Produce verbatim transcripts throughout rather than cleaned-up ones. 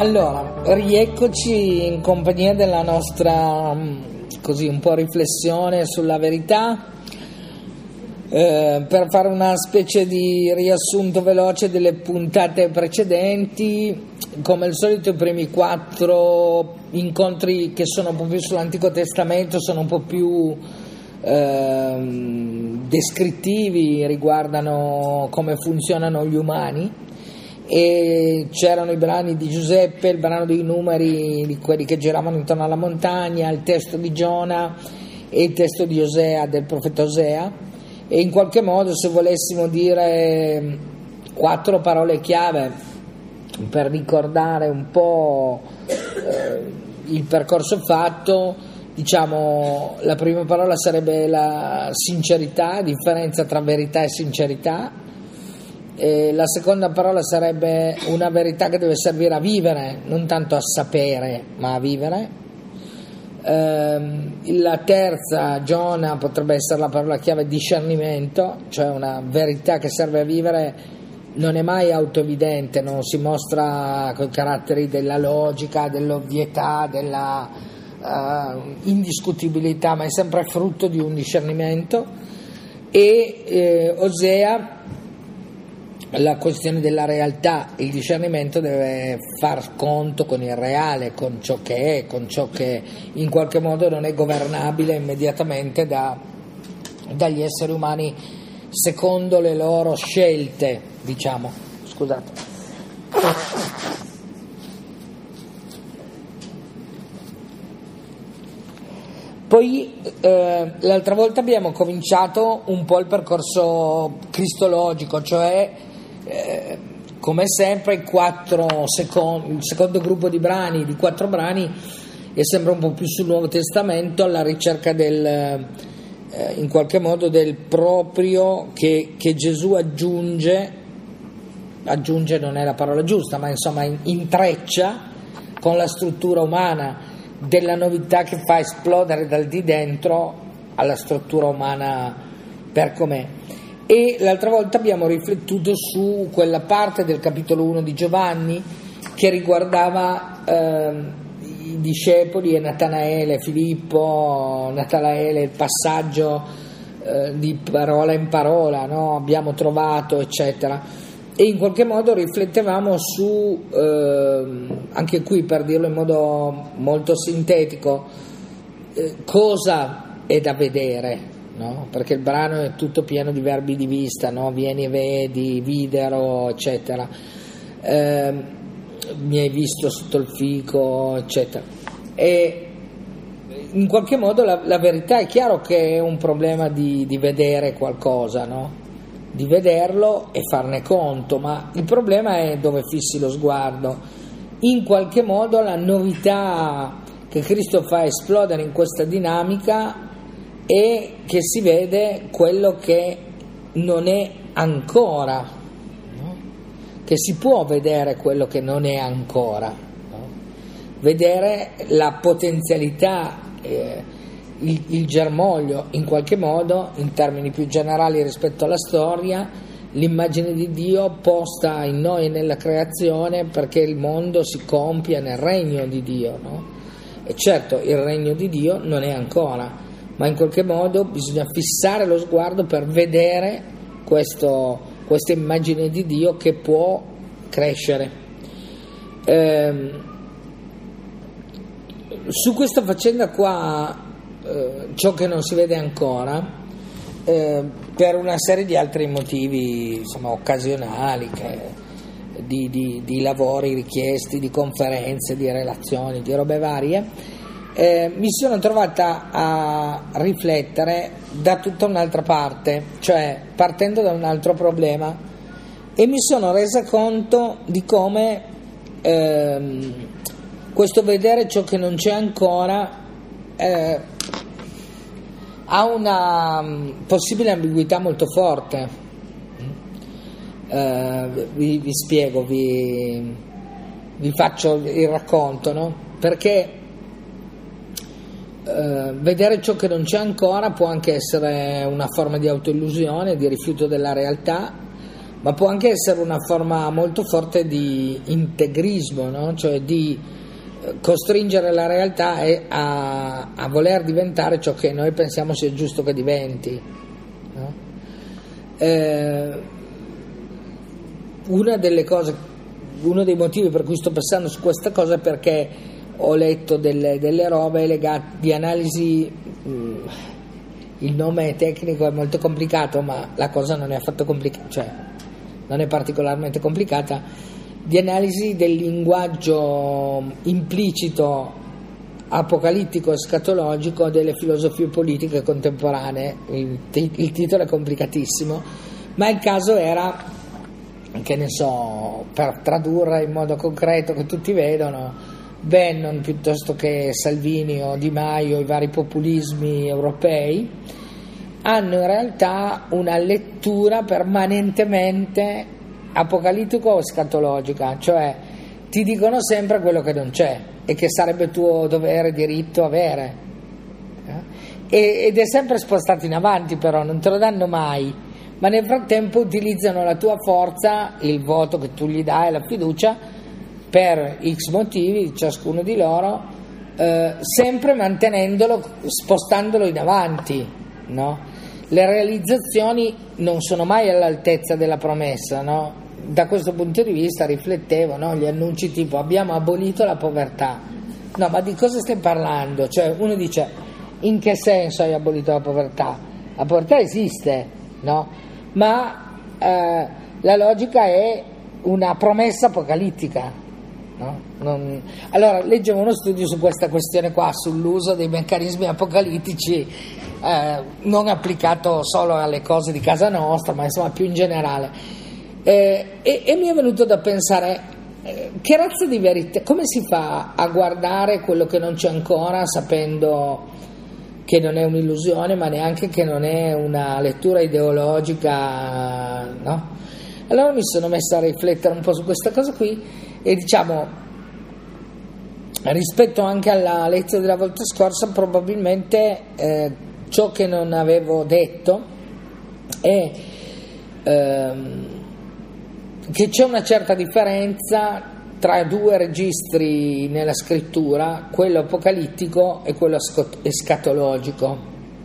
Allora, rieccoci in compagnia della nostra, così, un po' riflessione sulla verità, eh, per fare una specie di riassunto veloce delle puntate precedenti. Come al solito i primi quattro incontri, che sono un po' più sull'Antico Testamento, sono un po' più eh, descrittivi, riguardano come funzionano gli umani. E c'erano i brani di Giuseppe, il brano dei numeri, di quelli che giravano intorno alla montagna, il testo di Giona e il testo di Osea, del profeta Osea. E in qualche modo, se volessimo dire quattro parole chiave per ricordare un po' eh, il percorso fatto, diciamo, la prima parola sarebbe la sincerità, differenza tra verità e sincerità. E la seconda parola sarebbe una verità che deve servire a vivere, non tanto a sapere, ma a vivere. Ehm, la terza, Giona, potrebbe essere la parola chiave discernimento, cioè una verità che serve a vivere, non è mai autoevidente, non si mostra con i caratteri della logica, dell'ovvietà, della uh, indiscutibilità, ma è sempre frutto di un discernimento. E eh, Osea, la questione della realtà, il discernimento deve far conto con il reale, con ciò che è, con ciò che in qualche modo non è governabile immediatamente da, dagli esseri umani secondo le loro scelte, diciamo. Scusate. Poi eh, l'altra volta abbiamo cominciato un po' il percorso cristologico, cioè Eh, come sempre quattro secondo, il secondo gruppo di brani, di quattro brani, e sembra un po' più sul Nuovo Testamento, alla ricerca del eh, in qualche modo del proprio che, che Gesù aggiunge aggiunge non è la parola giusta, ma insomma intreccia con la struttura umana, della novità che fa esplodere dal di dentro alla struttura umana per com'è. E l'altra volta abbiamo riflettuto su quella parte del capitolo uno di Giovanni che riguardava eh, i discepoli e Natanaele, Filippo, Natanaele, il passaggio eh, di parola in parola, no? Abbiamo trovato, eccetera. E in qualche modo riflettevamo su, eh, anche qui per dirlo in modo molto sintetico, eh, cosa è da vedere. No? Perché il brano è tutto pieno di verbi di vista, no? Vieni e vedi, videro, eccetera, eh, mi hai visto sotto il fico, eccetera. E in qualche modo la, la verità è chiaro che è un problema di, di vedere qualcosa, no? Di vederlo e farne conto, ma il problema è dove fissi lo sguardo. In qualche modo la novità che Cristo fa esplodere in questa dinamica e che si vede quello che non è ancora, no? Che si può vedere quello che non è ancora, no? Vedere la potenzialità, eh, il, il germoglio in qualche modo, in termini più generali rispetto alla storia, l'immagine di Dio posta in noi e nella creazione perché il mondo si compia nel regno di Dio, no? E certo il regno di Dio non è ancora, ma in qualche modo bisogna fissare lo sguardo per vedere questo, questa immagine di Dio che può crescere. Eh, su questa faccenda qua, eh, ciò che non si vede ancora, eh, per una serie di altri motivi, insomma, occasionali, che, di, di, di lavori richiesti, di conferenze, di relazioni, di robe varie, Eh, mi sono trovata a riflettere da tutta un'altra parte, cioè partendo da un altro problema, e mi sono resa conto di come ehm, questo vedere ciò che non c'è ancora eh, ha una um, possibile ambiguità molto forte. Eh, vi, vi spiego, vi, vi faccio il racconto, no? Perché Uh, vedere ciò che non c'è ancora può anche essere una forma di autoillusione, di rifiuto della realtà, ma può anche essere una forma molto forte di integrismo, no? Cioè di costringere la realtà a, a voler diventare ciò che noi pensiamo sia giusto che diventi, no? Eh, una delle cose, uno dei motivi per cui sto pensando su questa cosa è perché ho letto delle, delle robe legate di analisi, mh, il nome tecnico è molto complicato, ma la cosa non è affatto complicata, cioè non è particolarmente complicata, di analisi del linguaggio implicito apocalittico e scatologico delle filosofie politiche contemporanee. Il, il titolo è complicatissimo, ma il caso era, che ne so, per tradurre in modo concreto che tutti vedono, Bannon piuttosto che Salvini o Di Maio, i vari populismi europei, hanno in realtà una lettura permanentemente apocalittico o scatologica, cioè ti dicono sempre quello che non c'è e che sarebbe tuo dovere, diritto avere, eh? ed è sempre spostato in avanti, però non te lo danno mai, ma nel frattempo utilizzano la tua forza, il voto che tu gli dai, la fiducia, per X motivi, ciascuno di loro, eh, sempre mantenendolo, spostandolo in avanti, no? Le realizzazioni non sono mai all'altezza della promessa, no? Da questo punto di vista riflettevo, no? Gli annunci tipo abbiamo abolito la povertà, no, ma di cosa stai parlando? Cioè uno dice, in che senso hai abolito la povertà? La povertà esiste, no? Ma eh, la logica è una promessa apocalittica, no? Non... Allora leggevo uno studio su questa questione qua, sull'uso dei meccanismi apocalittici, eh, non applicato solo alle cose di casa nostra, ma insomma più in generale. Eh, e, e mi è venuto da pensare, eh, che razza di verità, come si fa a guardare quello che non c'è ancora sapendo che non è un'illusione, ma neanche che non è una lettura ideologica, no? Allora mi sono messa a riflettere un po' su questa cosa qui e diciamo, rispetto anche alla lezione della volta scorsa, probabilmente eh, ciò che non avevo detto è ehm, che c'è una certa differenza tra due registri nella scrittura, quello apocalittico e quello escatologico.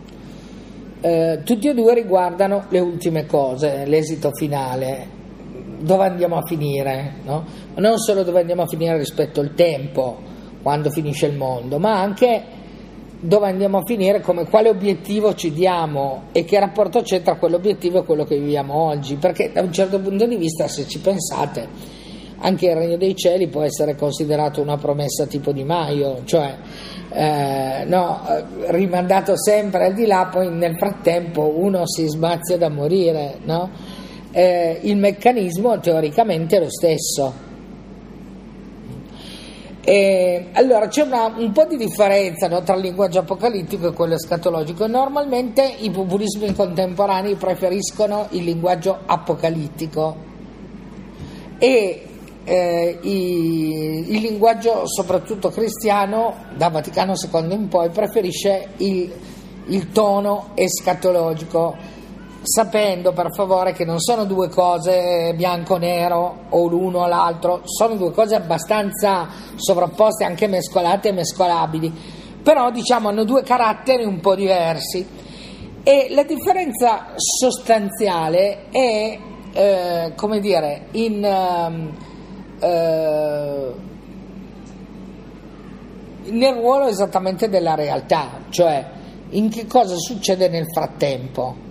Eh, tutti e due riguardano le ultime cose, l'esito finale, dove andiamo a finire, no? Non solo dove andiamo a finire rispetto al tempo, quando finisce il mondo, ma anche dove andiamo a finire, come quale obiettivo ci diamo e che rapporto c'è tra quell'obiettivo e quello che viviamo oggi, perché da un certo punto di vista, se ci pensate, anche il Regno dei Cieli può essere considerato una promessa tipo Di Maio, cioè eh, no, rimandato sempre al di là, poi nel frattempo uno si smazia da morire, no? Eh, il meccanismo teoricamente è lo stesso. E allora c'è una, un po' di differenza, no, tra il linguaggio apocalittico e quello escatologico. Normalmente i populismi contemporanei preferiscono il linguaggio apocalittico e eh, i, il linguaggio soprattutto cristiano da Vaticano secondo in poi preferisce il, il tono escatologico, sapendo per favore che non sono due cose bianco-nero o l'uno o l'altro, sono due cose abbastanza sovrapposte, anche mescolate e mescolabili, però diciamo hanno due caratteri un po' diversi e la differenza sostanziale è eh, come dire in eh, nel ruolo esattamente della realtà, cioè in che cosa succede nel frattempo.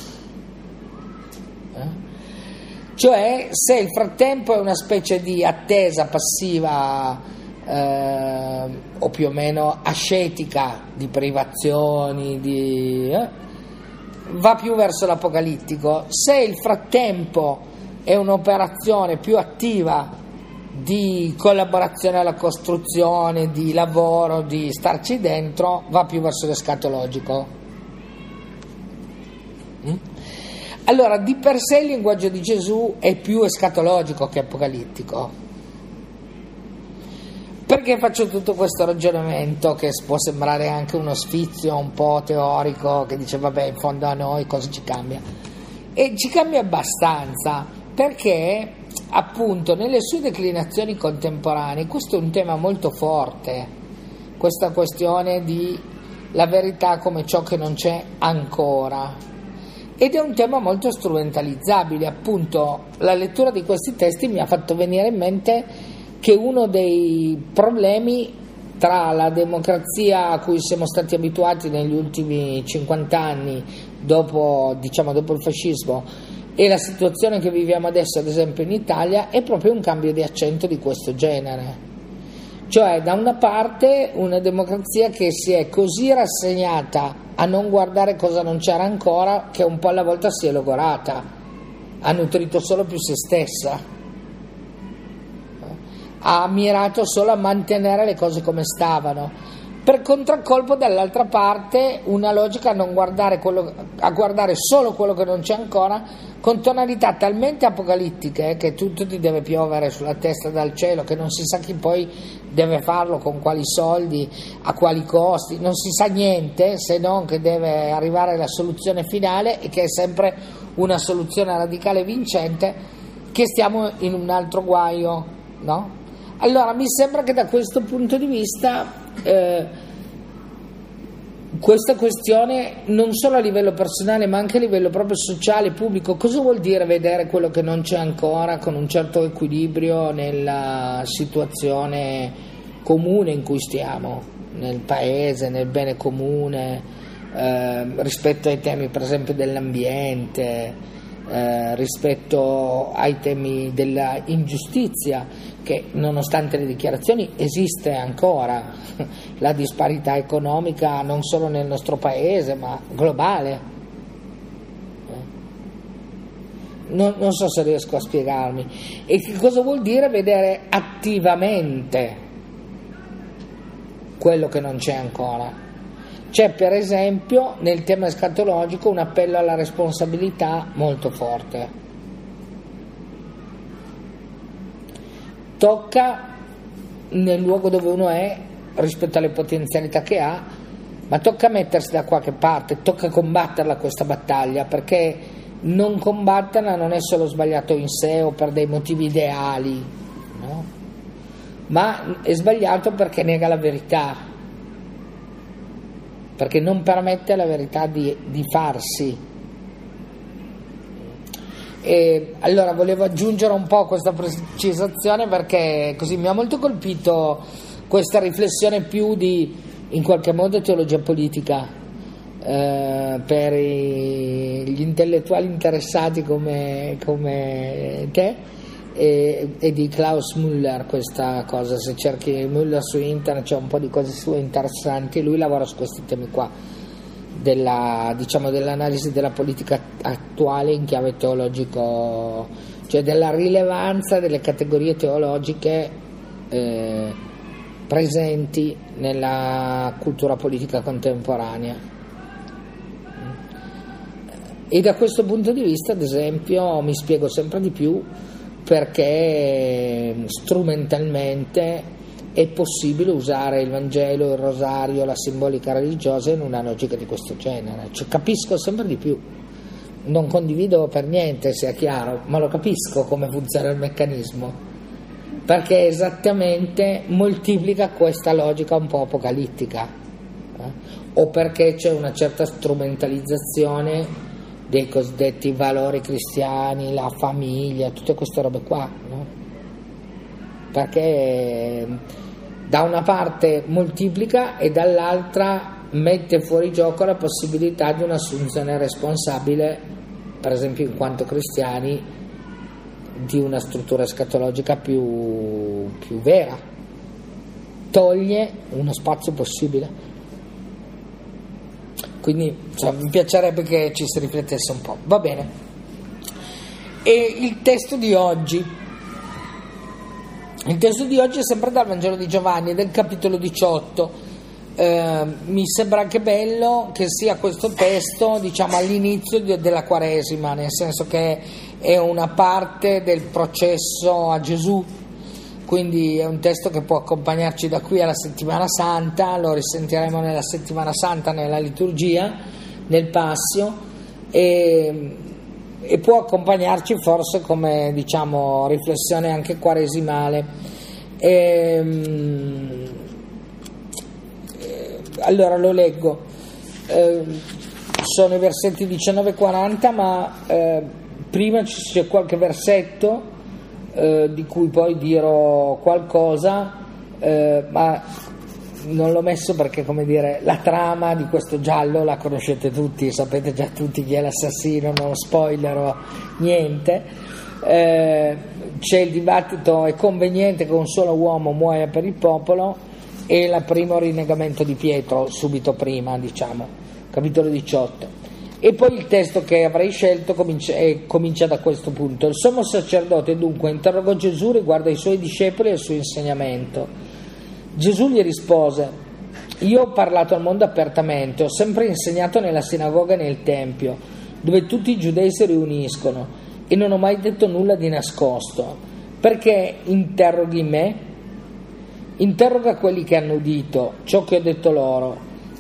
Cioè se il frattempo è una specie di attesa passiva eh, o più o meno ascetica di privazioni, di, eh, va più verso l'apocalittico. Se il frattempo è un'operazione più attiva di collaborazione alla costruzione, di lavoro, di starci dentro, va più verso l'escatologico. Mm? Allora, di per sé il linguaggio di Gesù è più escatologico che apocalittico. Perché faccio tutto questo ragionamento che può sembrare anche uno sfizio un po' teorico, che dice vabbè, in fondo a noi cosa ci cambia? E ci cambia abbastanza, perché appunto nelle sue declinazioni contemporanee questo è un tema molto forte, questa questione di la verità come ciò che non c'è ancora, ed è un tema molto strumentalizzabile. Appunto la lettura di questi testi mi ha fatto venire in mente che uno dei problemi tra la democrazia a cui siamo stati abituati negli ultimi cinquanta anni dopo, diciamo, dopo il fascismo e la situazione che viviamo adesso, ad esempio in Italia, è proprio un cambio di accento di questo genere. Cioè, da una parte una democrazia che si è così rassegnata a non guardare cosa non c'era ancora che un po' alla volta si è logorata, ha nutrito solo più se stessa, ha mirato solo a mantenere le cose come stavano. Per contraccolpo, dall'altra parte, una logica a non guardare quello, a guardare solo quello che non c'è ancora, con tonalità talmente apocalittiche che tutto ti deve piovere sulla testa dal cielo, che non si sa chi poi deve farlo, con quali soldi, a quali costi, non si sa niente se non che deve arrivare la soluzione finale e che è sempre una soluzione radicale vincente, che stiamo in un altro guaio, no? Allora mi sembra che da questo punto di vista eh, questa questione, non solo a livello personale ma anche a livello proprio sociale, pubblico, cosa vuol dire vedere quello che non c'è ancora con un certo equilibrio nella situazione comune in cui stiamo, nel paese, nel bene comune, eh, rispetto ai temi per esempio dell'ambiente, Eh, rispetto ai temi della ingiustizia, che nonostante le dichiarazioni esiste ancora, la disparità economica non solo nel nostro paese ma globale. Non, non so se riesco a spiegarmi. E che cosa vuol dire vedere attivamente quello che non c'è ancora? C'è per esempio nel tema escatologico un appello alla responsabilità molto forte. Tocca nel luogo dove uno è rispetto alle potenzialità che ha, ma tocca mettersi da qualche parte, tocca combatterla questa battaglia, perché non combatterla non è solo sbagliato in sé o per dei motivi ideali, no? Ma è sbagliato perché nega la verità, perché non permette alla verità di, di farsi. E allora volevo aggiungere un po' questa precisazione, perché così mi ha molto colpito questa riflessione più di, in qualche modo, teologia politica, eh, per i, gli intellettuali interessati come, come te, e, e di Klaus Müller. Questa cosa, se cerchi Müller su internet c'è un po' di cose sue interessanti. Lui lavora su questi temi qua della, diciamo, dell'analisi della politica attuale in chiave teologico, cioè della rilevanza delle categorie teologiche eh, presenti nella cultura politica contemporanea. E da questo punto di vista, ad esempio, mi spiego sempre di più perché strumentalmente è possibile usare il Vangelo, il rosario, la simbolica religiosa in una logica di questo genere. Cioè, capisco sempre di più, non condivido per niente, sia chiaro, ma lo capisco come funziona il meccanismo, perché esattamente moltiplica questa logica un po' apocalittica, eh? O perché c'è una certa strumentalizzazione dei cosiddetti valori cristiani, la famiglia, tutte queste robe qua, no? Perché da una parte moltiplica e dall'altra mette fuori gioco la possibilità di un'assunzione responsabile, per esempio in quanto cristiani, di una struttura escatologica più, più vera, toglie uno spazio possibile. Quindi cioè, mi piacerebbe che ci si riflettesse un po'. Va bene. E il testo di oggi il testo di oggi è sempre dal Vangelo di Giovanni, del capitolo diciotto. Eh, mi sembra anche bello che sia questo testo, diciamo, all'inizio di, della Quaresima, nel senso che è una parte del processo a Gesù, quindi è un testo che può accompagnarci da qui alla Settimana Santa. Lo risentiremo nella Settimana Santa, nella liturgia, nel Passio, e e può accompagnarci forse come, diciamo, riflessione anche quaresimale. Ehm, eh, allora lo leggo, eh, sono i versetti diciannove e quaranta, ma eh, prima c'è qualche versetto eh, di cui poi dirò qualcosa, eh, ma non l'ho messo perché, come dire, la trama di questo giallo la conoscete tutti, sapete già tutti chi è l'assassino, non spoilerò niente. Eh, c'è il dibattito: è conveniente che un solo uomo muoia per il popolo, e il primo rinnegamento di Pietro subito prima, diciamo, capitolo diciotto. E poi il testo che avrei scelto comincia, eh, comincia da questo punto. Il sommo sacerdote dunque interrogò Gesù riguardo ai suoi discepoli e al suo insegnamento. Gesù gli rispose: io ho parlato al mondo apertamente, ho sempre insegnato nella sinagoga e nel tempio, dove tutti i giudei si riuniscono, e non ho mai detto nulla di nascosto. Perché interroghi me? Interroga quelli che hanno udito ciò che ho detto loro.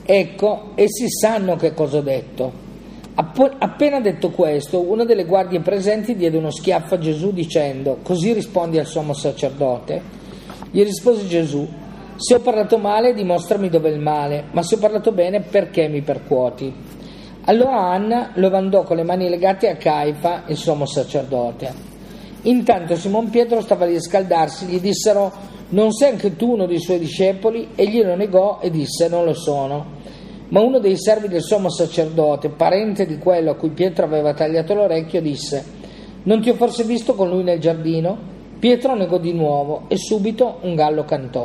Ecco, essi sanno che cosa ho detto. App- appena detto questo, una delle guardie presenti diede uno schiaffo a Gesù dicendo: così rispondi al sommo sacerdote? Gli rispose Gesù: se ho parlato male, dimostrami dove è il male, ma se ho parlato bene, perché mi percuoti? Allora Anna lo mandò con le mani legate a Caifa, il sommo sacerdote. Intanto Simon Pietro stava lì a scaldarsi, gli dissero: non sei anche tu uno dei suoi discepoli? Egli lo negò e disse: non lo sono. Ma uno dei servi del sommo sacerdote, parente di quello a cui Pietro aveva tagliato l'orecchio, disse: non ti ho forse visto con lui nel giardino? Pietro negò di nuovo e subito un gallo cantò.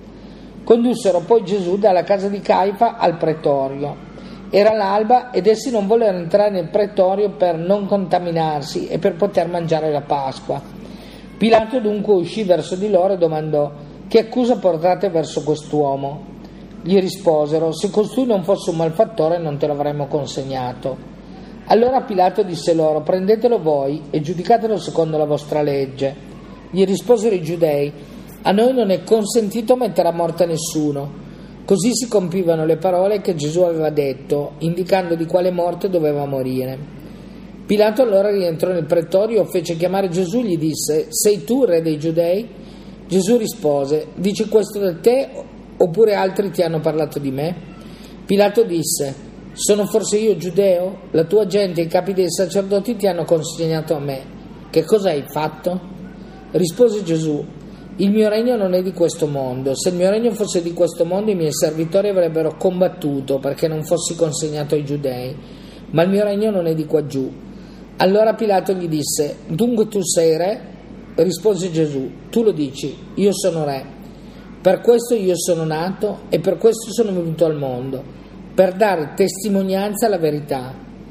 Condussero poi Gesù dalla casa di Caifa al pretorio. Era l'alba ed essi non vollero entrare nel pretorio per non contaminarsi e per poter mangiare la Pasqua. Pilato dunque uscì verso di loro e domandò: che accusa portate verso quest'uomo? Gli risposero: se costui non fosse un malfattore non te l'avremmo consegnato. Allora Pilato disse loro: prendetelo voi e giudicatelo secondo la vostra legge. Gli risposero i giudei: a noi non è consentito mettere a morte nessuno. Così si compivano le parole che Gesù aveva detto, indicando di quale morte doveva morire. Pilato allora rientrò nel pretorio, fece chiamare Gesù e gli disse: sei tu re dei giudei? Gesù rispose: dici questo da te oppure altri ti hanno parlato di me? Pilato disse: sono forse io giudeo? La tua gente e i capi dei sacerdoti ti hanno consegnato a me. Che cosa hai fatto? Rispose Gesù: il mio regno non è di questo mondo. Se il mio regno fosse di questo mondo, i miei servitori avrebbero combattuto perché non fossi consegnato ai giudei, ma il mio regno non è di qua giù. Allora Pilato gli disse: dunque tu sei re? Rispose Gesù: tu lo dici, io sono re. Per questo io sono nato e per questo sono venuto al mondo, per dare testimonianza alla verità.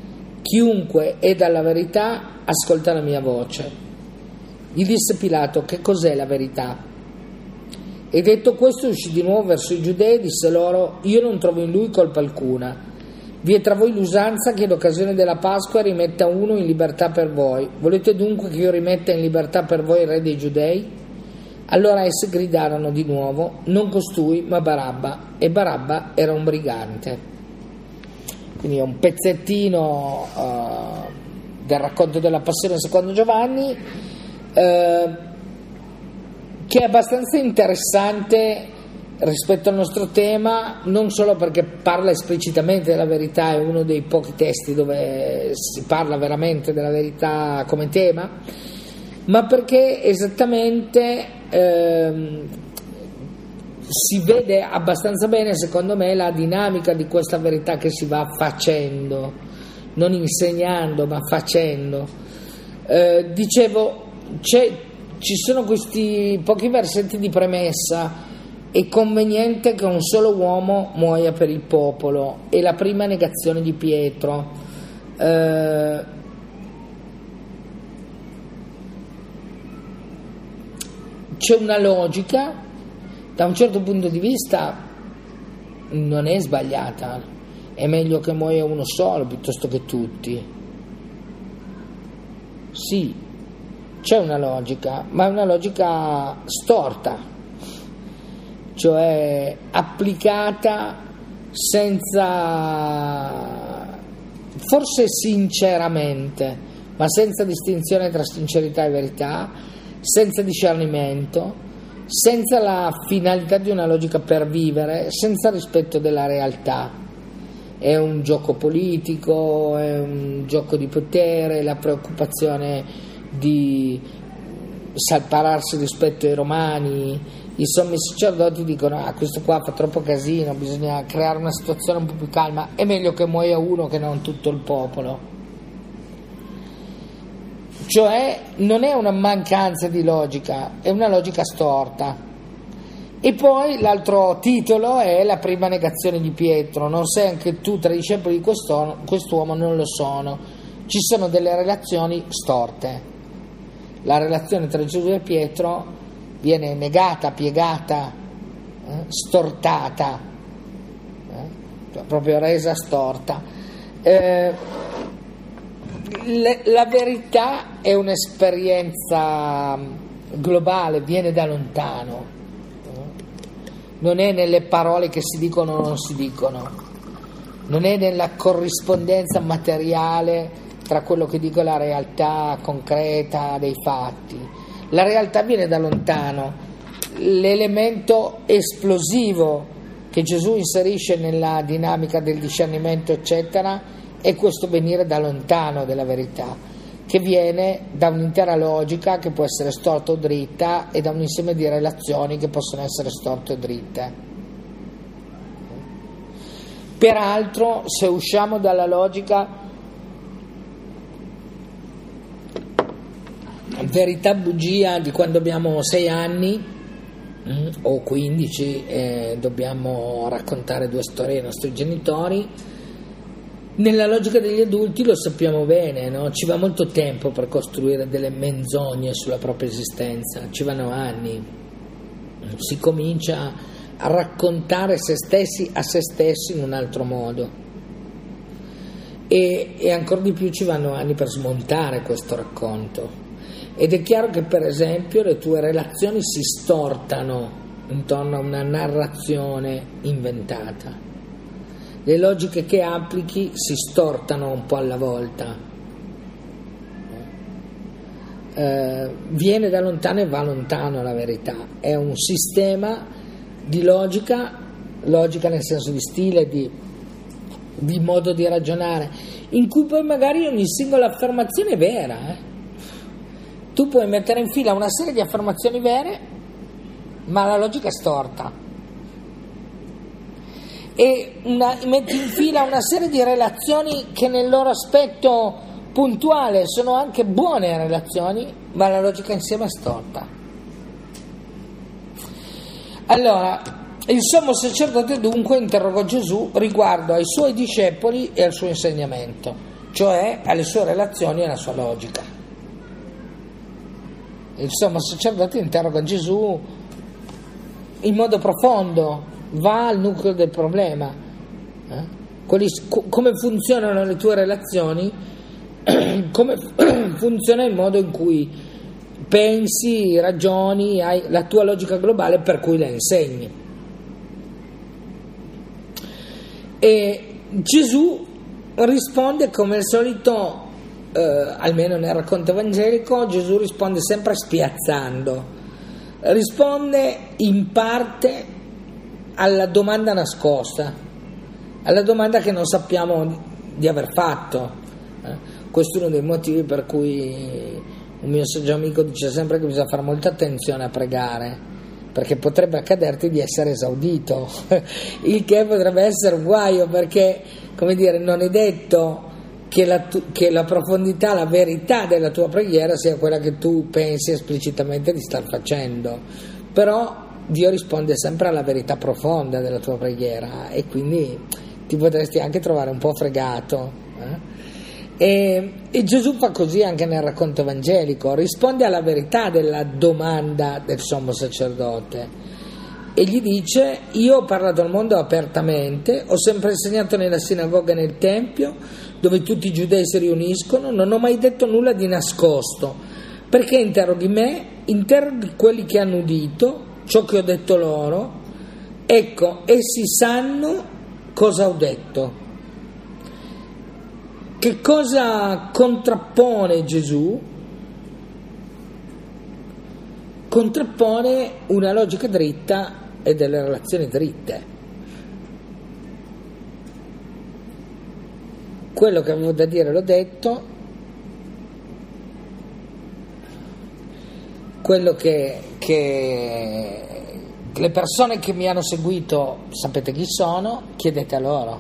Chiunque è dalla verità ascolta la mia voce. Gli disse Pilato: che cos'è la verità? E detto questo uscì di nuovo verso i giudei e disse loro: io non trovo in lui colpa alcuna. Vi è tra voi l'usanza che in occasione della Pasqua rimetta uno in libertà per voi. Volete dunque che io rimetta in libertà per voi il re dei giudei? Allora essi gridarono di nuovo: non costui ma Barabba. E Barabba era un brigante. Quindi è un pezzettino uh, del racconto della Passione secondo Giovanni, Eh, che è abbastanza interessante rispetto al nostro tema, non solo perché parla esplicitamente della verità, è uno dei pochi testi dove si parla veramente della verità come tema, ma perché esattamente ehm, si vede abbastanza bene, secondo me, la dinamica di questa verità che si va facendo, non insegnando ma facendo. Eh, dicevo, C'è, ci sono questi pochi versetti di premessa: è conveniente che un solo uomo muoia per il popolo, è la prima negazione di Pietro. Eh, c'è una logica, da un certo punto di vista non è sbagliata, è meglio che muoia uno solo piuttosto che tutti. Sì, c'è una logica, ma è una logica storta, cioè applicata senza, forse sinceramente, ma senza distinzione tra sincerità e verità, senza discernimento, senza la finalità di una logica per vivere, senza rispetto della realtà. È un gioco politico, è un gioco di potere, la preoccupazione di salpararsi rispetto ai romani. I sommi sacerdoti dicono: ah, questo qua fa troppo casino, bisogna creare una situazione un po' più calma, è meglio che muoia uno che non tutto il popolo. Cioè non è una mancanza di logica, è una logica storta. E poi l'altro titolo è la prima negazione di Pietro: non sei anche tu tra i discepoli di quest'uomo? Quest'uomo non lo sono. Ci sono delle relazioni storte. La relazione tra Gesù e Pietro viene negata, piegata, eh, stortata, eh, cioè proprio resa storta. Eh, le, la verità è un'esperienza globale, viene da lontano, eh, non è nelle parole che si dicono o non si dicono, non è nella corrispondenza materiale tra quello che dico e la realtà concreta dei fatti. La realtà viene da lontano. L'elemento esplosivo che Gesù inserisce nella dinamica del discernimento, eccetera, è questo venire da lontano della verità, che viene da un'intera logica che può essere storta o dritta e da un insieme di relazioni che possono essere storte o dritte. Peraltro, se usciamo dalla logica verità bugia di quando abbiamo sei anni mm, o quindici e dobbiamo raccontare due storie ai nostri genitori, nella logica degli adulti lo sappiamo bene, no? Ci va molto tempo per costruire delle menzogne sulla propria esistenza, ci vanno anni, si comincia a raccontare se stessi a se stessi in un altro modo e, e ancora di più ci vanno anni per smontare questo racconto. Ed è chiaro che, per esempio, le tue relazioni si stortano intorno a una narrazione inventata. Le logiche che applichi si stortano un po' alla volta. Eh, viene da lontano e va lontano la verità. È un sistema di logica, logica nel senso di stile, di, di modo di ragionare, in cui poi magari ogni singola affermazione è vera, eh? Tu puoi mettere in fila una serie di affermazioni vere, ma la logica è storta. E una, metti in fila una serie di relazioni che nel loro aspetto puntuale sono anche buone relazioni, ma la logica insieme è storta. Allora, il sommo sacerdote dunque interrogò Gesù riguardo ai suoi discepoli e al suo insegnamento, cioè alle sue relazioni e alla sua logica. Il sommo sacerdote interroga Gesù in modo profondo, va al nucleo del problema, eh? Quelli, co- come funzionano le tue relazioni, come funziona il modo in cui pensi, ragioni, hai la tua logica globale per cui la insegni. E Gesù risponde come al solito. Eh, almeno nel racconto evangelico, Gesù risponde sempre spiazzando, risponde in parte alla domanda nascosta, alla domanda che non sappiamo di aver fatto. Eh, questo è uno dei motivi per cui un mio saggio amico dice sempre che bisogna fare molta attenzione a pregare, perché potrebbe accaderti di essere esaudito, il che potrebbe essere un guaio, perché, come dire, non è detto Che la, che la profondità, la verità della tua preghiera sia quella che tu pensi esplicitamente di star facendo, però Dio risponde sempre alla verità profonda della tua preghiera e quindi ti potresti anche trovare un po' fregato, eh? e, e Gesù fa così anche nel racconto evangelico, risponde alla verità della domanda del sommo sacerdote e gli dice: io ho parlato al mondo apertamente, ho sempre insegnato nella sinagoga e nel tempio dove tutti i giudei si riuniscono, non ho mai detto nulla di nascosto. Perché interroghi me? Interroghi quelli che hanno udito ciò che ho detto loro, ecco, essi sanno cosa ho detto. che cosa contrappone Gesù? Contrappone una logica dritta e delle relazioni dritte. Quello che avevo da dire l'ho detto, quello che, che le persone che mi hanno seguito sapete chi sono, chiedete a loro.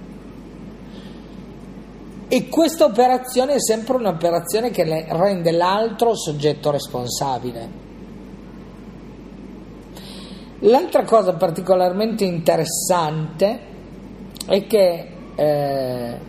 E questa operazione è sempre un'operazione che le rende l'altro soggetto responsabile. L'altra cosa particolarmente interessante è che eh,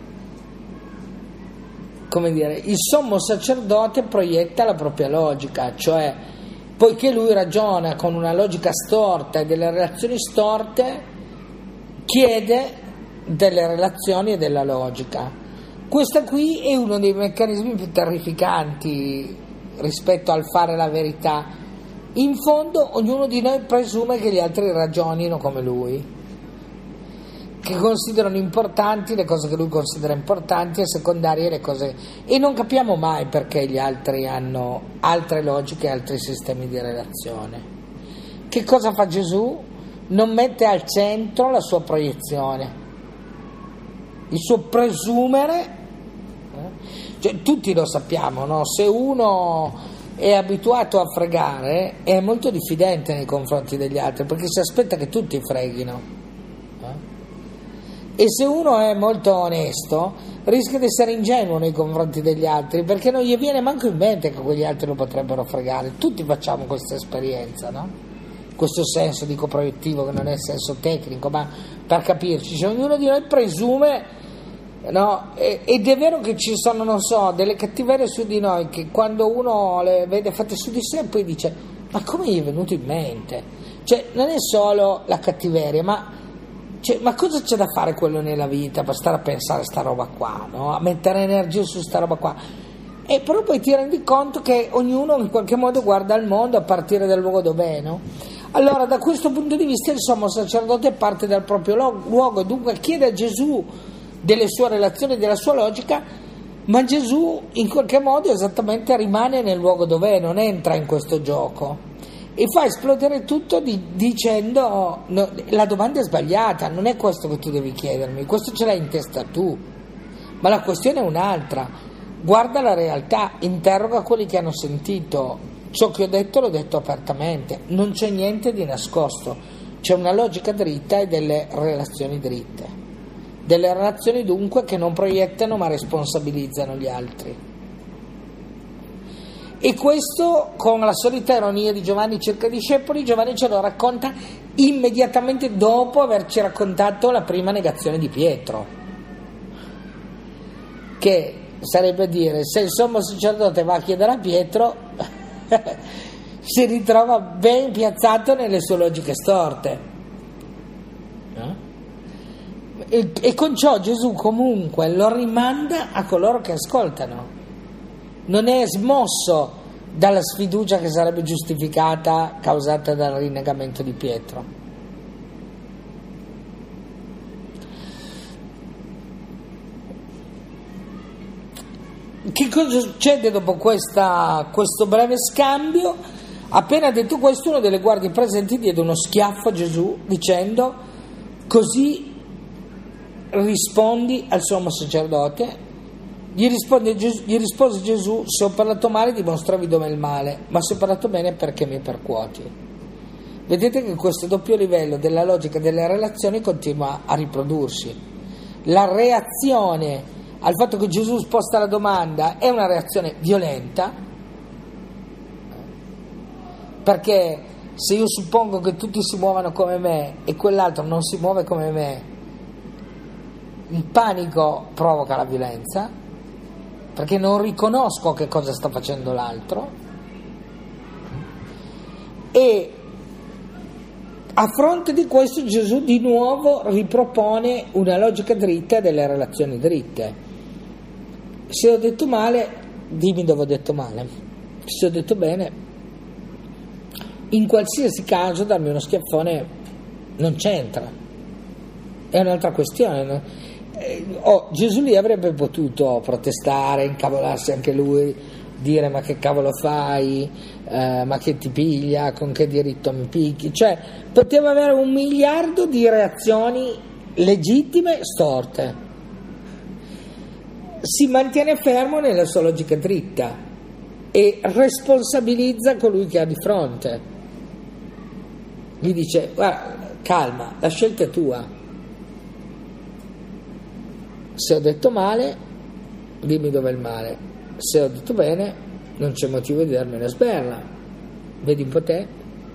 come dire, il sommo sacerdote proietta la propria logica, cioè poiché lui ragiona con una logica storta e delle relazioni storte, chiede delle relazioni e della logica. Questo qui è uno dei meccanismi più terrificanti rispetto al fare la verità. In fondo ognuno di noi presume che gli altri ragionino come lui, che considerano importanti le cose che lui considera importanti e secondarie le cose, e non capiamo mai perché gli altri hanno altre logiche, altri sistemi di relazione. Che cosa fa Gesù? Non mette al centro la sua proiezione, il suo presumere, eh? Cioè, tutti lo sappiamo, no? Se uno è abituato a fregare è molto diffidente nei confronti degli altri perché si aspetta che tutti freghino. E se uno è molto onesto rischia di essere ingenuo nei confronti degli altri perché non gli viene manco in mente che quegli altri lo potrebbero fregare. Tutti facciamo questa esperienza, no? Questo senso, dico proiettivo, che non è senso tecnico, ma per capirci, cioè, ognuno di noi presume, no? E, ed è vero che ci sono, non so, delle cattiverie su di noi che quando uno le vede fatte su di sé poi dice ma come gli è venuto in mente? Cioè non è solo la cattiveria, ma Cioè, ma cosa c'è da fare quello nella vita per stare a pensare a sta roba qua, no? A mettere energia su sta roba qua? E però poi ti rendi conto che ognuno in qualche modo guarda il mondo a partire dal luogo dov'è, no? Allora da questo punto di vista il sommo sacerdote parte dal proprio luogo, dunque chiede a Gesù delle sue relazioni, della sua logica, ma Gesù in qualche modo esattamente rimane nel luogo dov'è, non entra in questo gioco. E fa esplodere tutto di, dicendo no, la domanda è sbagliata, non è questo che tu devi chiedermi, questo ce l'hai in testa tu, ma la questione è un'altra, guarda la realtà, interroga quelli che hanno sentito, ciò che ho detto l'ho detto apertamente, non c'è niente di nascosto, c'è una logica dritta e delle relazioni dritte, delle relazioni dunque che non proiettano ma responsabilizzano gli altri. E questo, con la solita ironia di Giovanni circa i discepoli, Giovanni ce lo racconta immediatamente dopo averci raccontato la prima negazione di Pietro, che sarebbe a dire, se il sommo sacerdote va a chiedere a Pietro si ritrova ben piazzato nelle sue logiche storte, no? e, e con ciò Gesù comunque lo rimanda a coloro che ascoltano. Non è smosso dalla sfiducia che sarebbe giustificata causata dal rinnegamento di Pietro. Che cosa succede dopo questa, questo breve scambio? Appena detto questo, uno delle guardie presenti diede uno schiaffo a Gesù dicendo: così rispondi al sommo sacerdote? Gli, risponde Gesù, gli rispose Gesù: se ho parlato male dimostravi dov'è il male, ma se ho parlato bene perché mi percuoti? Vedete che questo doppio livello della logica delle relazioni continua a riprodursi. La reazione al fatto che Gesù sposta la domanda è una reazione violenta, perché se io suppongo che tutti si muovano come me e quell'altro non si muove come me, il panico provoca la violenza, perché non riconosco che cosa sta facendo l'altro, e a fronte di questo Gesù di nuovo ripropone una logica dritta delle relazioni dritte. Se ho detto male, dimmi dove ho detto male, se ho detto bene, in qualsiasi caso darmi uno schiaffone non c'entra, è un'altra questione, no? eh, oh, Gesù lì avrebbe potuto protestare, incavolarsi anche lui, dire ma che cavolo fai, eh, ma che ti piglia, con che diritto mi picchi, cioè poteva avere un miliardo di reazioni legittime storte. Si mantiene fermo nella sua logica dritta e responsabilizza colui che ha di fronte, gli dice guarda, calma, la scelta è tua, se ho detto male dimmi dov'è il male, se ho detto bene non c'è motivo di darmi una sberla, vedi un po' te,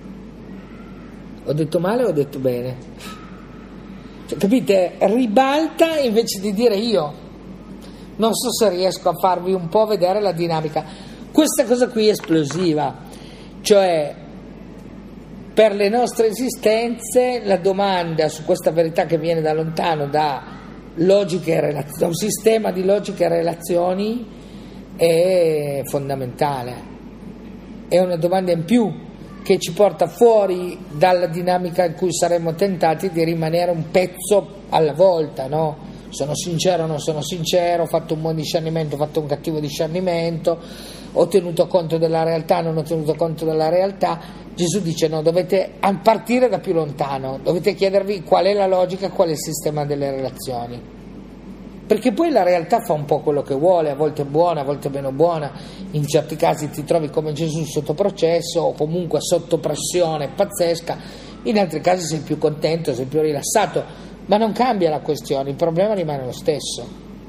ho detto male o ho detto bene, cioè, capite? Ribalta invece di dire io. Non so se riesco a farvi un po' vedere la dinamica. Questa cosa qui è esplosiva, cioè per le nostre esistenze la domanda su questa verità che viene da lontano, da logiche e relazioni, da un sistema di logiche e relazioni, è fondamentale. È una domanda in più che ci porta fuori dalla dinamica in cui saremmo tentati di rimanere un pezzo alla volta, no? Sono sincero o non sono sincero, ho fatto un buon discernimento, ho fatto un cattivo discernimento, ho tenuto conto della realtà, non ho tenuto conto della realtà. Gesù dice no, dovete partire da più lontano, dovete chiedervi qual è la logica, qual è il sistema delle relazioni, perché poi la realtà fa un po' quello che vuole, a volte è buona, a volte è meno buona, in certi casi ti trovi come Gesù sotto processo o comunque sotto pressione pazzesca, in altri casi sei più contento, sei più rilassato. Ma non cambia la questione, il problema rimane lo stesso.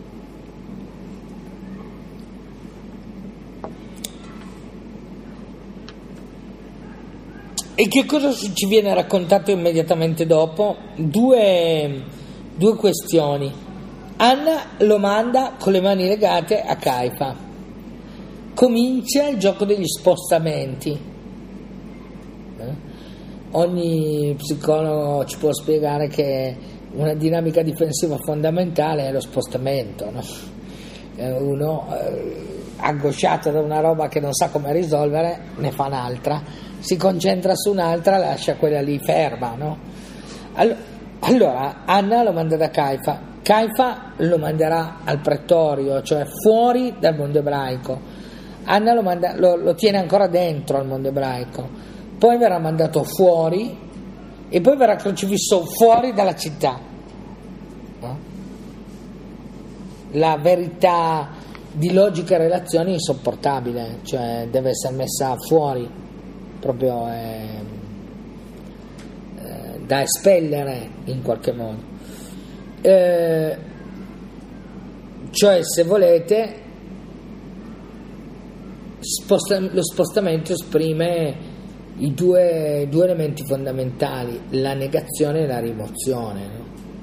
E che cosa ci viene raccontato immediatamente dopo? Due, due questioni. Anna lo manda con le mani legate a Caifa. Comincia il gioco degli spostamenti. Eh? Ogni psicologo ci può spiegare che una dinamica difensiva fondamentale è lo spostamento, no? Uno eh, angosciato da una roba che non sa come risolvere ne fa un'altra, si concentra su un'altra, lascia quella lì ferma, no? Allora Anna lo manda da Caifa, Caifa lo manderà al pretorio, cioè fuori dal mondo ebraico. Anna lo, manda, lo, lo tiene ancora dentro al mondo ebraico, poi verrà mandato fuori e poi verrà crocifisso fuori dalla città, no? La verità di logica e relazioni è insopportabile, cioè deve essere messa fuori, proprio è, è da espellere in qualche modo, eh, cioè se volete sposta, lo spostamento esprime i due, due elementi fondamentali, la negazione e la rimozione, no?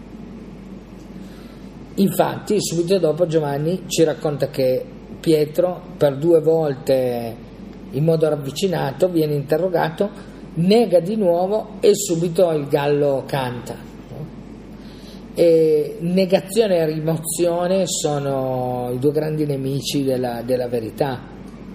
Infatti subito dopo Giovanni ci racconta che Pietro per due volte in modo ravvicinato viene interrogato, nega di nuovo e subito il gallo canta, no? E negazione e rimozione sono i due grandi nemici della, della verità.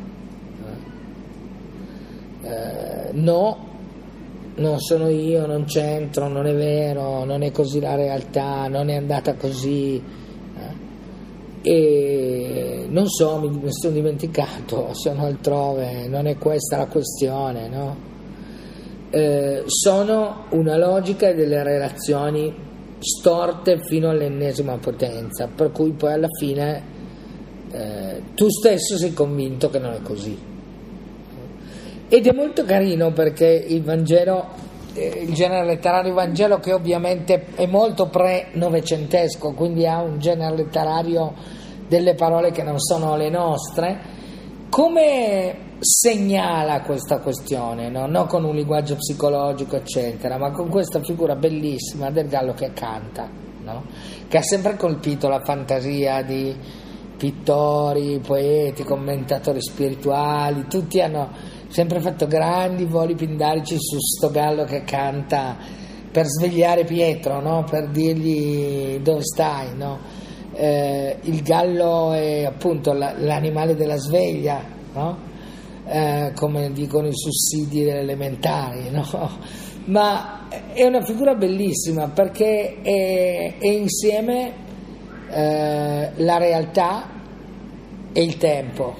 No, non sono io, non c'entro, non è vero, non è così la realtà, non è andata così, eh? E non so, mi, mi sono dimenticato, sono altrove, non è questa la questione, no? Eh, sono una logica delle relazioni storte fino all'ennesima potenza, per cui poi alla fine eh, tu stesso sei convinto che non è così. Ed è molto carino perché il Vangelo, eh, il genere letterario Vangelo, che ovviamente è molto pre-novecentesco, quindi ha un genere letterario delle parole che non sono le nostre, come segnala questa questione, no? Non con un linguaggio psicologico eccetera, ma con questa figura bellissima del gallo che canta, no? Che ha sempre colpito la fantasia di pittori, poeti, commentatori spirituali, tutti hanno sempre fatto grandi voli pindarici su sto gallo che canta per svegliare Pietro, no? Per dirgli dove stai, no? Eh, il gallo è appunto la, l'animale della sveglia, no? Eh, come dicono i sussidi delle elementari, no? Ma è una figura bellissima perché è, è insieme eh, la realtà e il tempo.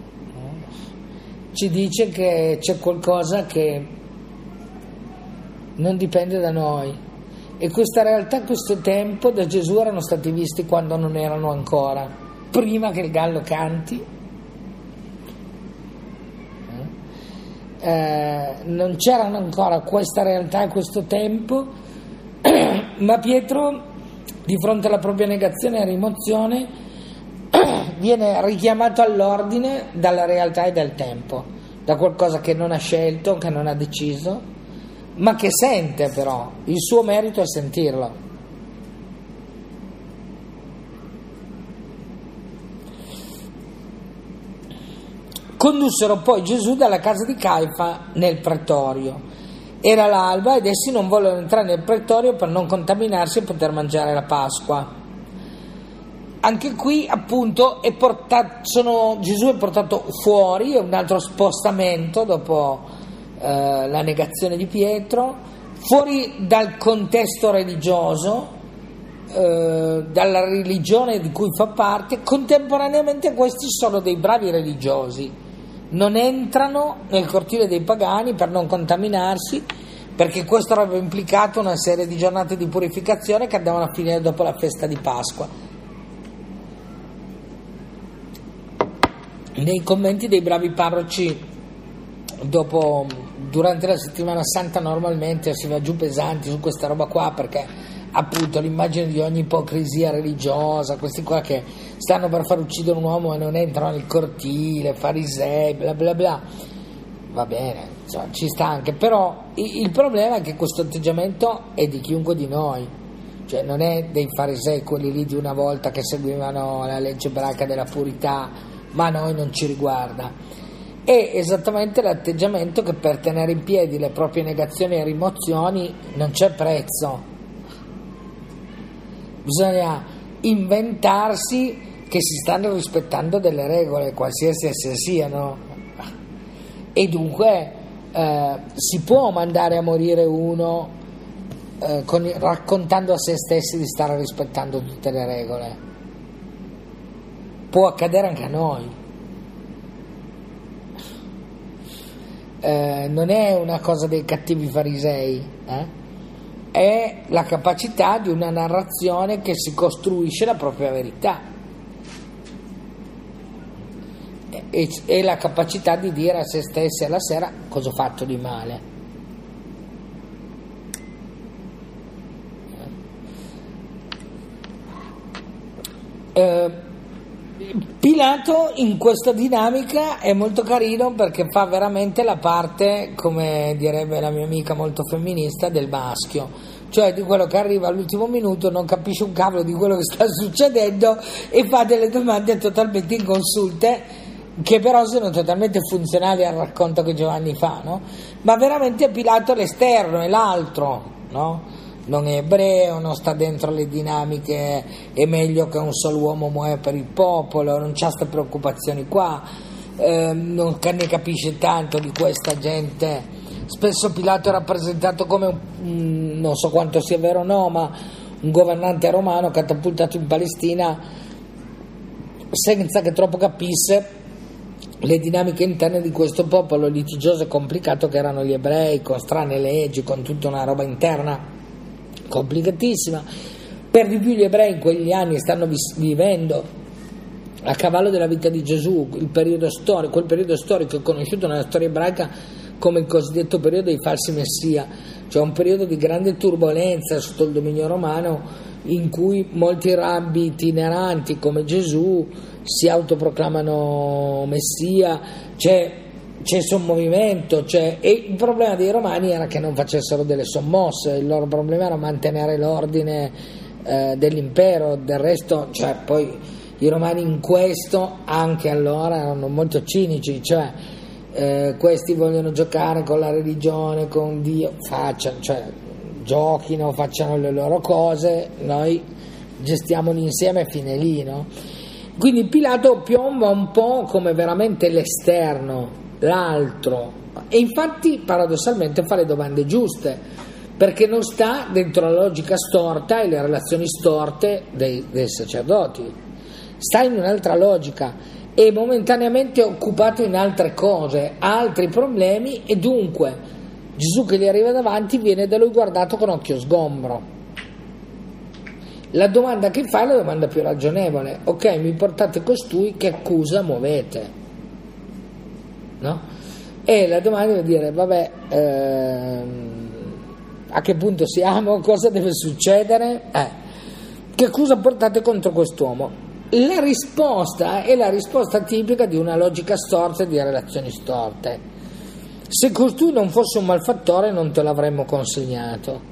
Ci dice che c'è qualcosa che non dipende da noi, e questa realtà, questo tempo da Gesù erano stati visti quando non erano ancora, prima che il gallo canti. Eh, non c'erano ancora questa realtà e questo tempo, ma Pietro, di fronte alla propria negazione e rimozione, viene richiamato all'ordine dalla realtà e dal tempo, da qualcosa che non ha scelto, che non ha deciso, ma che sente. Però il suo merito è sentirlo. Condussero poi Gesù dalla casa di Caifa nel pretorio. Era l'alba ed essi non vollero entrare nel pretorio per non contaminarsi e poter mangiare la Pasqua. Anche qui appunto è portato, sono, Gesù è portato fuori, è un altro spostamento dopo eh, la negazione di Pietro, fuori dal contesto religioso, eh, dalla religione di cui fa parte. Contemporaneamente questi sono dei bravi religiosi, non entrano nel cortile dei pagani per non contaminarsi, perché questo avrebbe implicato una serie di giornate di purificazione che andavano a finire dopo la festa di Pasqua. Nei commenti dei bravi parroci, dopo, durante la settimana santa, normalmente si va giù pesanti su questa roba qua, perché appunto l'immagine di ogni ipocrisia religiosa, questi qua che stanno per far uccidere un uomo e non entrano nel cortile, farisei, bla bla bla, va bene, insomma, ci sta anche, però il problema è che questo atteggiamento è di chiunque di noi, cioè non è dei farisei, quelli lì di una volta che seguivano la legge ebraica della purità, ma a noi non ci riguarda. È esattamente l'atteggiamento che per tenere in piedi le proprie negazioni e rimozioni non c'è prezzo. Bisogna inventarsi che si stanno rispettando delle regole, qualsiasi esse siano, e dunque eh, si può mandare a morire uno eh, con, raccontando a se stessi di stare rispettando tutte le regole. Può accadere anche a noi. Eh, non è una cosa dei cattivi farisei, eh? È la capacità di una narrazione che si costruisce la propria verità, e, e la capacità di dire a se stessi alla sera cosa ho fatto di male. Eh, Pilato in questa dinamica è molto carino, perché fa veramente la parte, come direbbe la mia amica molto femminista, del maschio, cioè di quello che arriva all'ultimo minuto, non capisce un cavolo di quello che sta succedendo e fa delle domande totalmente inconsulte, che però sono totalmente funzionali al racconto che Giovanni fa, no? Ma veramente Pilato è l'esterno, è l'altro, no? Non è ebreo, non sta dentro le dinamiche, è meglio che un solo uomo muoia per il popolo, non c'ha queste preoccupazioni qua, eh, non ne capisce tanto di questa gente. Spesso Pilato è rappresentato come un, non so quanto sia vero o no, ma un governante romano catapultato in Palestina senza che troppo capisse le dinamiche interne di questo popolo litigioso e complicato che erano gli ebrei, con strane leggi, con tutta una roba interna complicatissima. Per di più gli ebrei in quegli anni stanno vis- vivendo a cavallo della vita di Gesù, il periodo storico, quel periodo storico è conosciuto nella storia ebraica come il cosiddetto periodo dei falsi messia, cioè un periodo di grande turbolenza sotto il dominio romano, in cui molti rabbi itineranti come Gesù si autoproclamano messia, c'è c'è sommovimento, c'è, e il problema dei romani era che non facessero delle sommosse, il loro problema era mantenere l'ordine eh, dell'impero. Del resto, cioè, poi i romani in questo anche allora erano molto cinici, cioè eh, questi vogliono giocare con la religione, con Dio, facciano, cioè giochino, facciano le loro cose, noi gestiamoli insieme, fine lì, no? Quindi Pilato piomba un po' come veramente l'esterno, l'altro, e infatti paradossalmente fa le domande giuste, perché non sta dentro la logica storta e le relazioni storte dei, dei sacerdoti, sta in un'altra logica, è momentaneamente occupato in altre cose, ha altri problemi, e dunque Gesù che gli arriva davanti viene da lui guardato con occhio sgombro. La domanda che fa è la domanda più ragionevole: ok, mi portate costui, che accusa muovete? No? E la domanda deve dire: vabbè, ehm, a che punto siamo? Cosa deve succedere? Eh, che accusa portate contro quest'uomo? La risposta è la risposta tipica di una logica storta e di relazioni storte. Se costui non fosse un malfattore non te l'avremmo consegnato.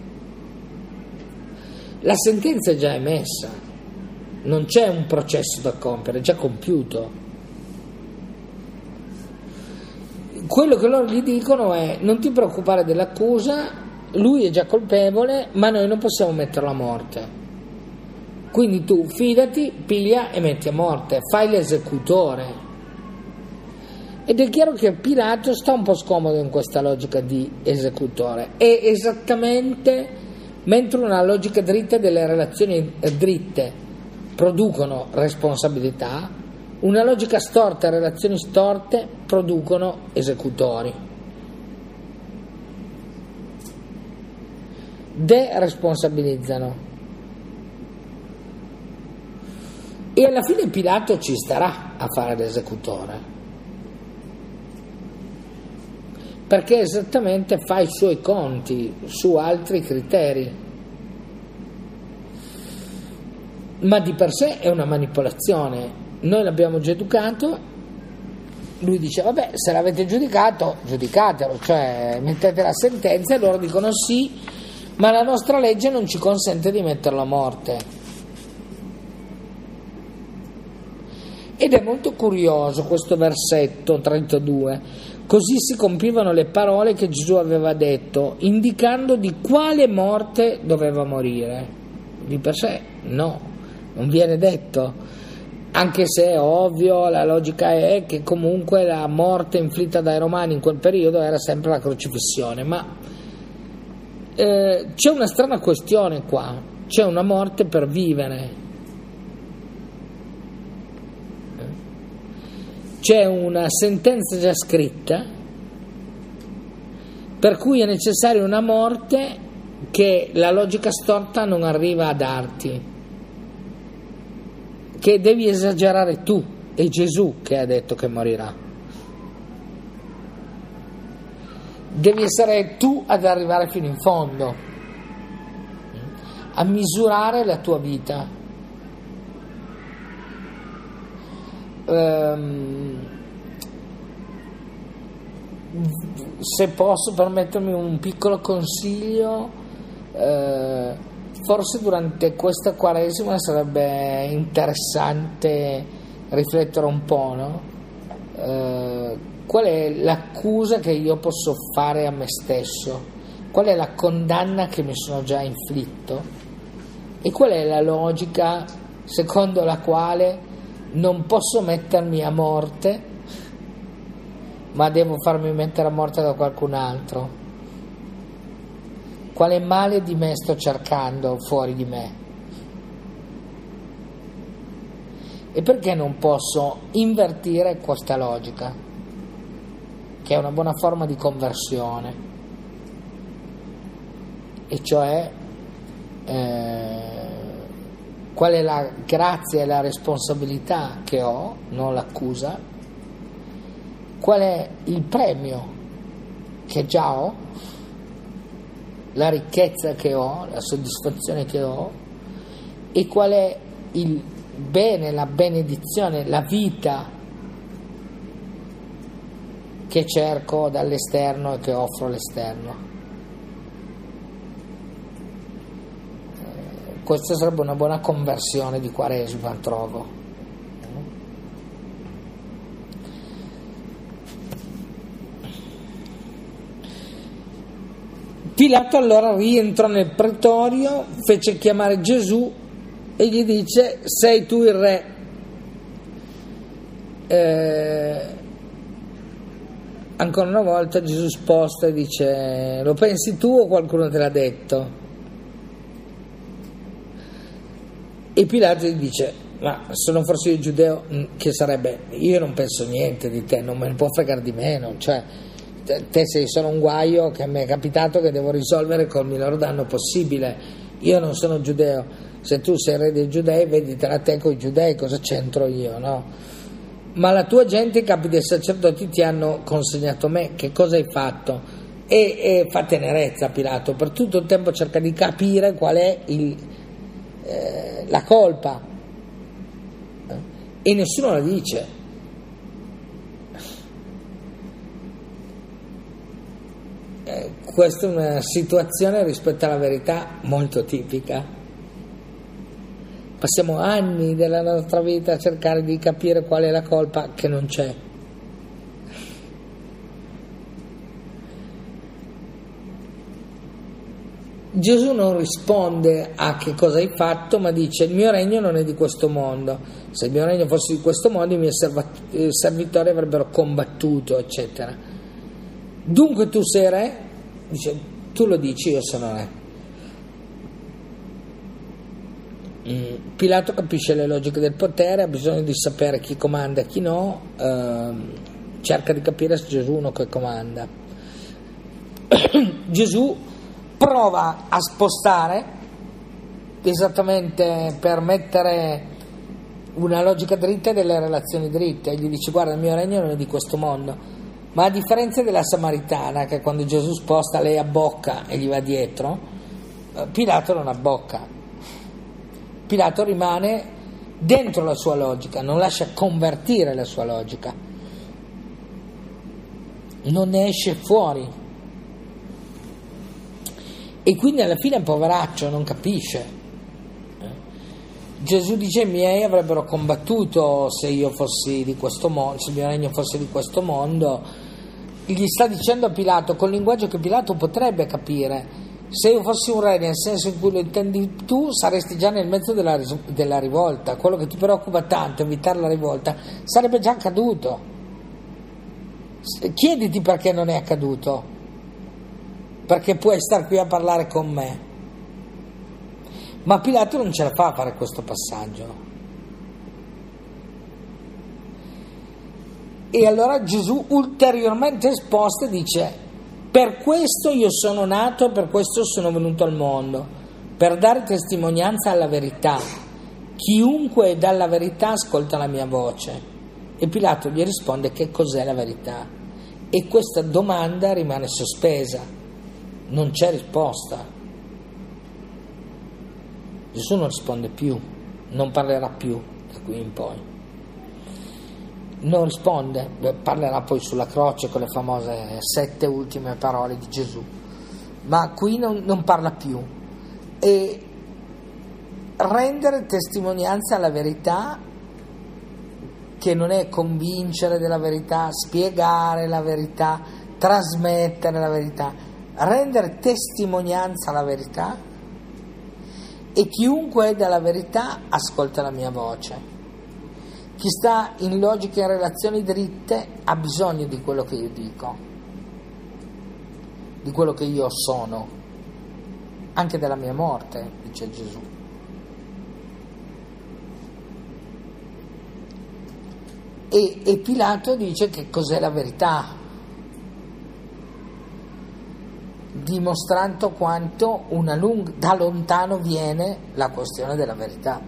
La sentenza è già emessa, non c'è un processo da compiere, è già compiuto. Quello che loro gli dicono è: non ti preoccupare dell'accusa, lui è già colpevole, ma noi non possiamo metterlo a morte. Quindi tu fidati, piglia e metti a morte, fai l'esecutore. Ed è chiaro che Pilato sta un po' scomodo in questa logica di esecutore. È esattamente... mentre una logica dritta delle relazioni dritte producono responsabilità, una logica storta e relazioni storte producono esecutori. Deresponsabilizzano. E alla fine Pilato ci starà a fare l'esecutore, perché esattamente fa i suoi conti su altri criteri, ma di per sé è una manipolazione. Noi l'abbiamo già educato, lui dice: vabbè, se l'avete giudicato, giudicatelo, cioè mettete la sentenza, e loro dicono sì, ma la nostra legge non ci consente di metterlo a morte. Ed è molto curioso questo versetto trentadue: così si compivano le parole che Gesù aveva detto, indicando di quale morte doveva morire. Di per sé no, non viene detto, anche se è ovvio, la logica è che comunque la morte inflitta dai romani in quel periodo era sempre la crocifissione, ma eh, c'è una strana questione qua, c'è una morte per vivere. C'è una sentenza già scritta per cui è necessaria una morte che la logica storta non arriva a darti, che devi esagerare tu, è Gesù che ha detto che morirà. Devi essere tu ad arrivare fino in fondo, a misurare la tua vita. Se posso permettermi un piccolo consiglio, eh, forse durante questa Quaresima sarebbe interessante riflettere un po', no? Eh, qual è l'accusa che io posso fare a me stesso? Qual è la condanna che mi sono già inflitto? E qual è la logica secondo la quale non posso mettermi a morte, ma devo farmi mettere a morte da qualcun altro? Quale male di me sto cercando fuori di me? E perché non posso invertire questa logica, che è una buona forma di conversione, e cioè eh, qual è la grazia e la responsabilità che ho, non l'accusa, qual è il premio che già ho, la ricchezza che ho, la soddisfazione che ho, e qual è il bene, la benedizione, la vita che cerco dall'esterno e che offro all'esterno. Questa sarebbe una buona conversione di Quaresima, trovo. Pilato allora rientrò nel pretorio, fece chiamare Gesù e gli dice: sei tu il re? Eh, ancora una volta Gesù sposta e dice: lo pensi tu o qualcuno te l'ha detto? E Pilato gli dice: ma sono forse io giudeo? Che sarebbe, io non penso niente di te, non me ne può fregare di meno, cioè te sei solo un guaio che mi è capitato che devo risolvere col minor danno possibile, io non sono giudeo, se tu sei re dei giudei veditela te con i giudei, cosa c'entro io, no? Ma la tua gente, i capi dei sacerdoti ti hanno consegnato me, che cosa hai fatto? E, e fa tenerezza Pilato, per tutto il tempo cerca di capire qual è il, eh, la colpa, e nessuno la dice. Eh, questa è una situazione rispetto alla verità molto tipica. Passiamo anni della nostra vita a cercare di capire qual è la colpa che non c'è. Gesù non risponde a che cosa hai fatto, ma dice: il mio regno non è di questo mondo, se il mio regno fosse di questo mondo i miei servitori avrebbero combattuto, eccetera. Dunque tu sei re? Dice: tu lo dici, io sono re. Pilato capisce le logiche del potere, ha bisogno di sapere chi comanda e chi no, ehm, cerca di capire se Gesù è uno che comanda. Gesù prova a spostare esattamente per mettere una logica dritta e delle relazioni dritte, e gli dice: guarda, il mio regno non è di questo mondo. Ma a differenza della Samaritana, che quando Gesù sposta lei abbocca e gli va dietro, Pilato non abbocca. Pilato rimane dentro la sua logica, non lascia convertire la sua logica, non ne esce fuori. E quindi alla fine il poveraccio non capisce. Gesù dice: i miei avrebbero combattuto se io fossi di questo mondo, se il mio regno fosse di questo mondo. Gli sta dicendo a Pilato con linguaggio che Pilato potrebbe capire: se io fossi un re nel senso in cui lo intendi tu, saresti già nel mezzo della, della rivolta, quello che ti preoccupa tanto, evitare la rivolta, sarebbe già accaduto. Chiediti perché non è accaduto, perché puoi stare qui a parlare con me. Ma Pilato non ce la fa a fare questo passaggio. E allora Gesù ulteriormente esposta dice: per questo io sono nato, per questo sono venuto al mondo, per dare testimonianza alla verità. Chiunque dà la verità ascolta la mia voce. E Pilato gli risponde: che cos'è la verità? E questa domanda rimane sospesa, non c'è risposta. Gesù non risponde più, non parlerà più da qui in poi. Non risponde, parlerà poi sulla croce con le famose sette ultime parole di Gesù, ma qui non, non parla più. E rendere testimonianza alla verità, che non è convincere della verità, spiegare la verità, trasmettere la verità, rendere testimonianza alla verità, e chiunque è dalla verità ascolta la mia voce. Chi sta in logiche e relazioni dritte ha bisogno di quello che io dico, di quello che io sono, anche della mia morte, dice Gesù. E, e Pilato dice: che cos'è la verità, dimostrando quanto una lunga, da lontano viene la questione della verità.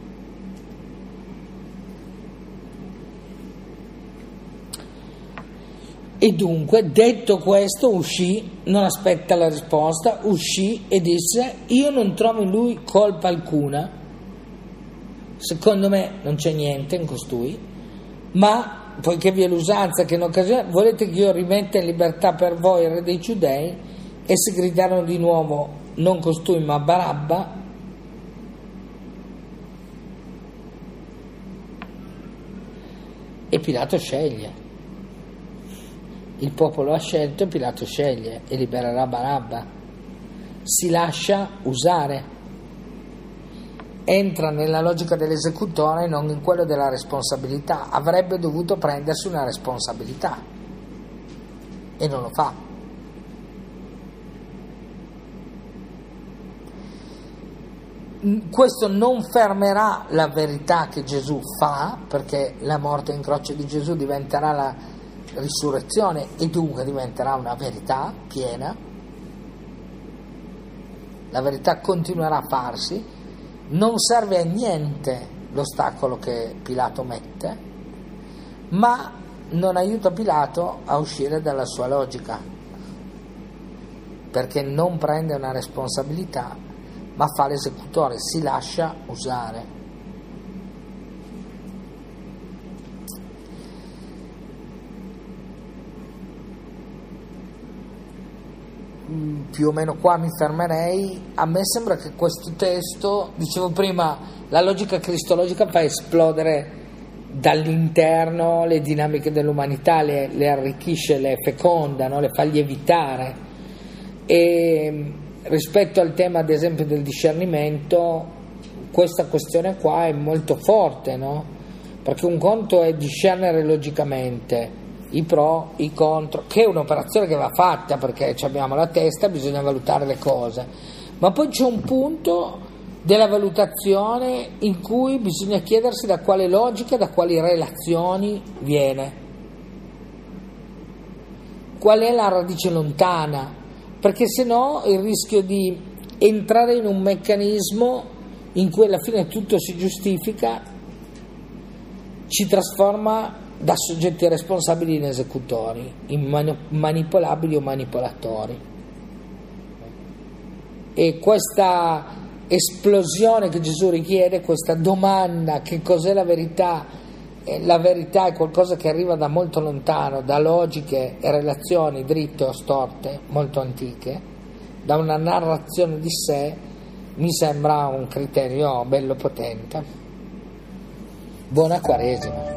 E dunque, detto questo, uscì, non aspetta la risposta, uscì e disse: io non trovo in lui colpa alcuna, secondo me non c'è niente in costui, ma poiché vi è l'usanza che in occasione volete che io rimetta in libertà per voi il re dei giudei. E si gridarono di nuovo: non costui ma Barabba. E Pilato sceglie. Il popolo ha scelto e Pilato sceglie e libererà Barabba. Si lascia usare, entra nella logica dell'esecutore e non in quello della responsabilità. Avrebbe dovuto prendersi una responsabilità. e non lo fa. Questo non fermerà la verità che Gesù fa, perché la morte in croce di Gesù diventerà la risurrezione e dunque diventerà una verità piena. La verità continuerà a farsi, non serve a niente l'ostacolo che Pilato mette, ma non aiuta Pilato a uscire dalla sua logica, perché non prende una responsabilità, ma fa l'esecutore, si lascia usare. Più o meno qua mi fermerei. A me sembra che questo testo, dicevo prima, la logica cristologica fa esplodere dall'interno le dinamiche dell'umanità, le, le arricchisce, le feconda, no? Le fa lievitare. E rispetto al tema, ad esempio, del discernimento, questa questione qua è molto forte, no? Perché un conto è discernere logicamente i pro, i contro, che è un'operazione che va fatta, perché abbiamo la testa, bisogna valutare le cose, ma poi c'è un punto della valutazione in cui bisogna chiedersi da quale logica, da quali relazioni viene, qual è la radice lontana, perché se no il rischio di entrare in un meccanismo in cui alla fine tutto si giustifica ci trasforma da soggetti responsabili in esecutori, in manipolabili o manipolatori. E questa esplosione che Gesù richiede, questa domanda, che cos'è la verità? Eh, la verità è qualcosa che arriva da molto lontano, da logiche e relazioni dritte o storte, molto antiche, da una narrazione di sé, mi sembra un criterio bello potente. Buona Quaresima.